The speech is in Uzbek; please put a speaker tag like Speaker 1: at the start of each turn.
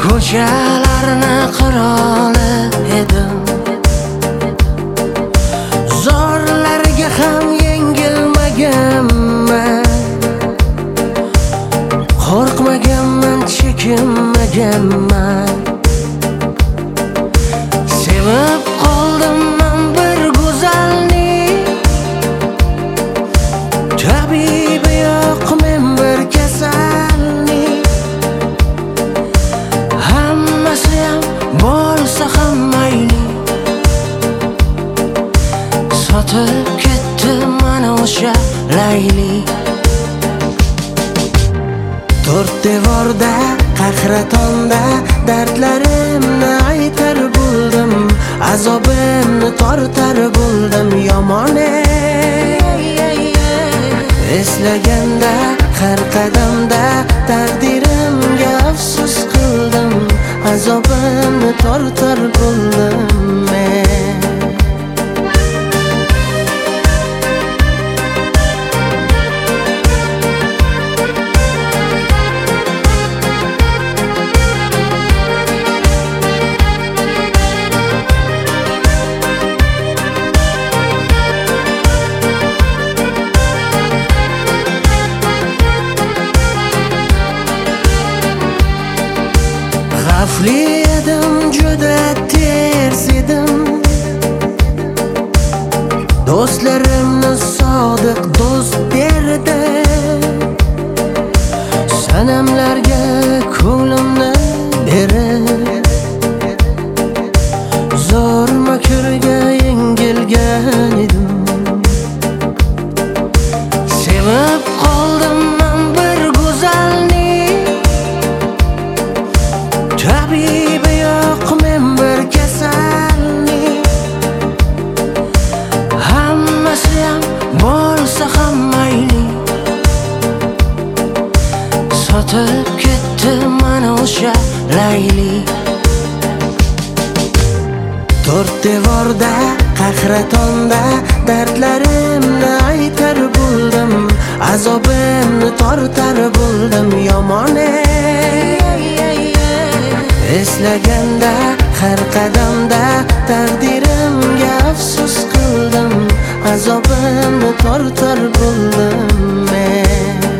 Speaker 1: Ko'chalarni qiroli edim, zorlarga ham yengilmaganman. Qo'rqmaganman, chekinmaganman. Sevib qoldim men bir go'zalni, tabibi yo'q men bir kasalni. Hammasi ham bo'lsa ham mayli, sotib ketdi mana o'sha Layli. To'rt devorda, qahratonda dardlarimni aytar bo'ldim, azobimni tortar bo'ldim yomone. Eslaganda har qadamda taqdirimga afsus qildim, azobimni tortar bo'ldim men. Xavfli edim, juda tez edim, do'stlarimni sodiq do'st berdi. Sanamlarga ko'nglimni berib, zo'r makrga yengilgan edim. Sevib qoldim men bir go'zalni, tabibi yo'q men bir kasalni. Hammasi ham bo'lsa ham mayli, sotib ketdi mana o'sha Layli. To'rt devorda, qahratonda dardlarimni aytar bo'ldim, azobimni tortar bo'ldim yomone. Eslaganda har qadamda taqdirimga afsus qildim, azobimni tortar bo'ldim men.